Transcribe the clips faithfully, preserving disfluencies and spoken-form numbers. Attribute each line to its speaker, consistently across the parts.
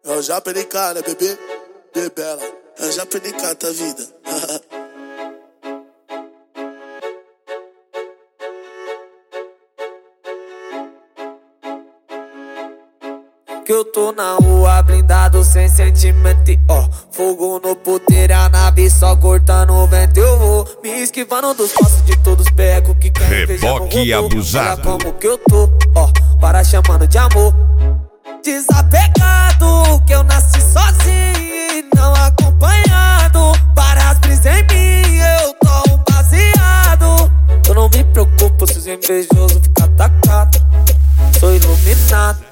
Speaker 1: É o Japa N K, né, bebê? Bebela. É o Japa N K, tá vida.
Speaker 2: Que eu tô na rua blindado sem sentimento, ó. Fogo no puteiro, a nave só cortando o vento. Eu vou me esquivando dos passos de todos os becos que querem
Speaker 3: reboque abusado.
Speaker 2: Olha como que eu tô, ó, para chamando de amor. Desapegado, que eu nasci sozinho e não acompanhado. Para as brisas em mim, eu tô um baseado. Eu não me preocupo se os invejosos ficam atacados. Sou iluminado.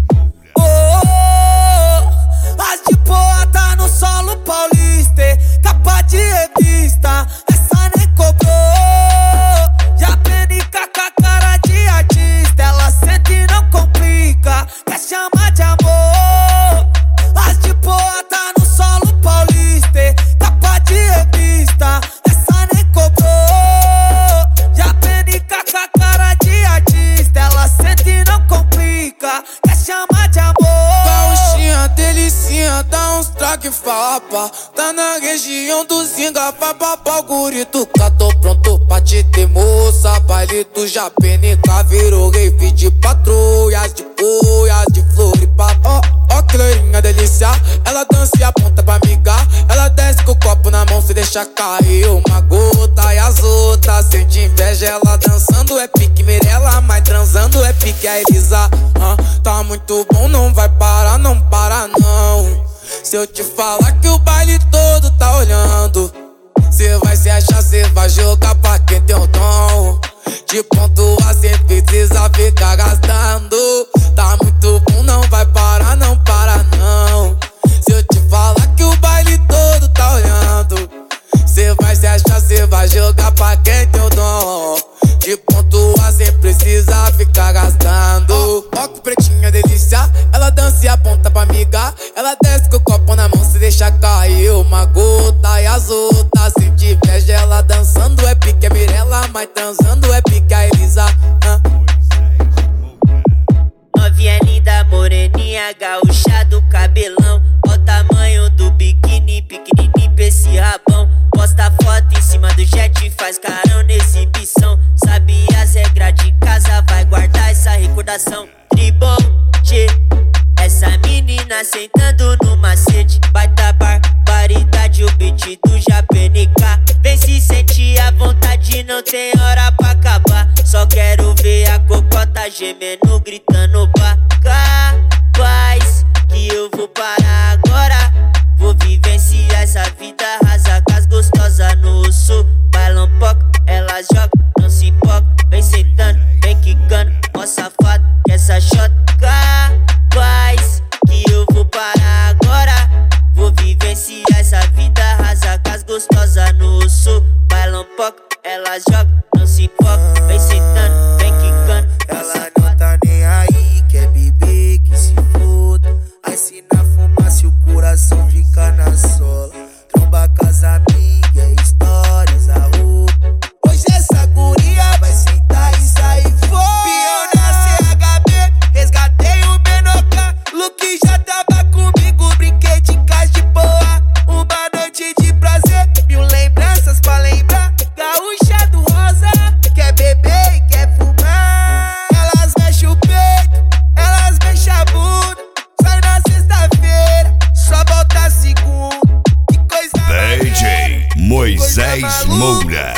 Speaker 2: As de boa tá no solo paulista, capa de revista, essa nem cobrou. Já N K com a cara de artista, ela sente e não complica, quer chamar de amor. As de boa tá no solo paulista, capa de revista, essa nem cobrou. Já N K com a cara de artista, ela sente e não complica, quer chamar de amor.
Speaker 4: Delicinha, dá uns traque fapa. Tá na região do Zinga, vai babá o gurito. Cá tô pronto pra te ter moça. Baile do Japa N K virou rave de patrulhas, de boias, de Floripa. Ó, ó que loirinha delícia. Ela dança e aponta pra migar. Ela desce com o copo na mão, se deixa cair uma gota. E as outras sente inveja, ela dançando é pique Mirella, mas transando é pique a Elisa. ah, Tá muito bom, não vai parar, não para não. Se eu te falar que o baile todo tá olhando, cê vai se achar, cê vai jogar pra quem tem o dom de pontuar sem precisar ficar gastando. Tá muito bom, não vai parar, não para não. Se eu te falar que o baile todo tá olhando, cê vai se achar, cê vai jogar pra quem tem o dom de pontuar sem precisar ficar gastando. Ó, ó que pretinha delícia, ela dança e aponta pra migar. Ela desce com o copo na mão, se deixa cair uma gota. E as outras sente inveja, ela dançando é pique a Mirella, mas transando é pique a Elisa. ah.
Speaker 5: Novinha linda, moreninha, gaúcha do cabelão. Ó o tamanho do biquíni, pequenininho pra esse rabão. Posta foto em cima do jet, faz carão na exibição. Sabe as regras de casa, vai guardar essa recordação. Tribom, tchê, essa menina sentando no macete. Baita barbaridade, o beat do Japa N K. Vem se sentir à vontade, não tem hora pra acabar. Só quero ver a cocota gemendo, gritando pra capaz que eu vou parar agora. Vou vivenciar essa vida, rasa com as gostosas no sul. Bailam pouco, elas jogam, não se empolga. Vem sentando, vem quicando, mó safado, que essa shot capaz que eu vou parar agora. Vou vivenciar essa vida, rasa com as gostosas no sul. Bailam pouco, elas jogam, não se empolga. Vem sentando, vem quicando,
Speaker 2: Ela não tá nem aí, quer beber, que se foda. Aí se na fumaça o coração fica na sola. Tromba com as amigas, stories, a roupa. Hoje essa guria vai sentar e sair fora. Pião na C H B, resgatei o Benoca. Luke já tava comigo, brinquei de casa de boa. Uma noite de prazer, mil lembranças pra lembrar. Gaúcha do rosa, quer beber e quer fumar. Elas mexem o peito, elas mexem a bunda. Sai na sexta-feira, só volta segunda. Que coisa
Speaker 3: D J Moisés Moura.